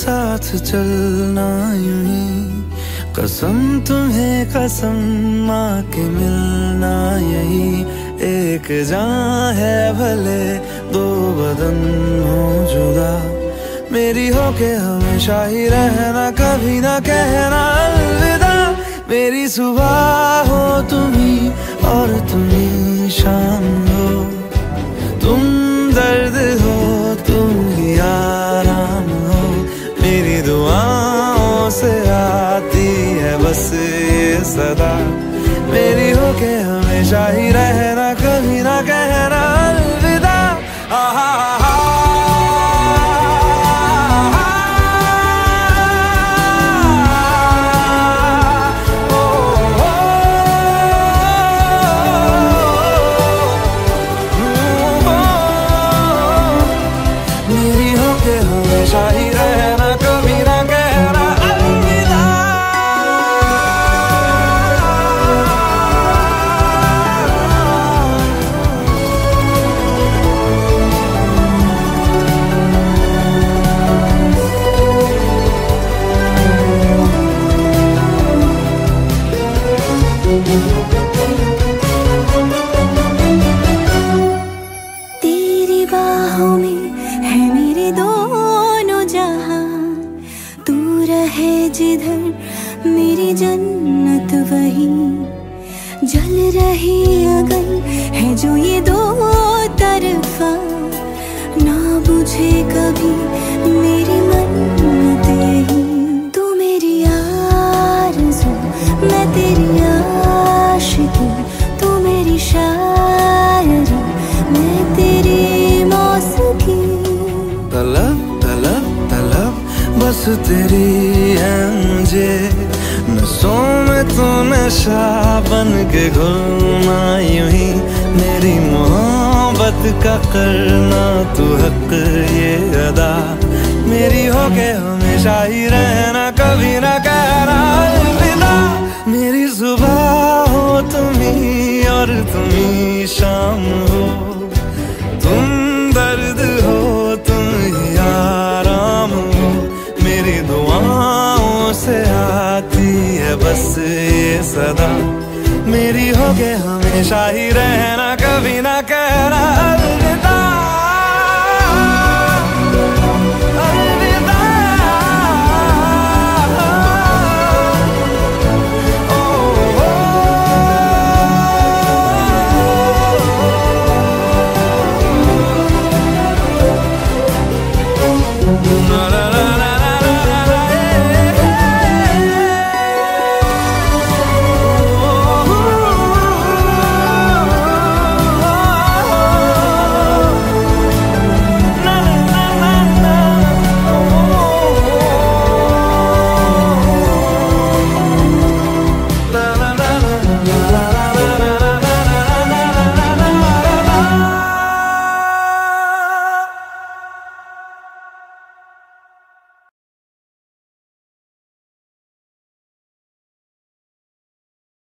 साथ चलना यूं ही, कसम तुम्हें कसम माँ के मिलना यही। एक जान है भले दो बदन हो जुदा, मेरी हो के हमेशा ही रहना, कभी ना कहना अलविदा। मेरी सुबह हो तुम्ही और तुम्ही शाम हो, तुम दर्द हो तुम ही आराम हो। मेरी दुआओं से आती है बस ये सदा, मेरी हो के हमेशा ही रहना, कभी ना कहना अलविदा। मेरी हो के हमेशा ही रहना, कभी ना कहना अलविदा। तेरी बाहों में है मेरे दोनों जहां, तू रहे जिधर मेरी जन्नत वही। जल रही अगन है जो ये दो तरफा, ना बुझे कभी मेरी मन्नत यही। तू मेरी आरज़ू मैं तेरी आशिकी, तू मेरी शायरी मैं तेरी मौसीकी। तलब तलब तलब बस तेरी है मुझे, नसों में तू नशा बन के घुलना यूं ही। मेरी मोहब्बत का करना तू हक ये अदा, मेरी हो के हमेशा ही रहना, कभी ना कहना अलविदा। मेरी सुबह हो तुम्ही और तुम्ही शाम हो, तुम दर्द हो तुम ही आराम हो। मेरी दुआओं से आती है बस ये सदा, मेरी हो के हमेशा ही रहना, कभी ना कहना अलविदा।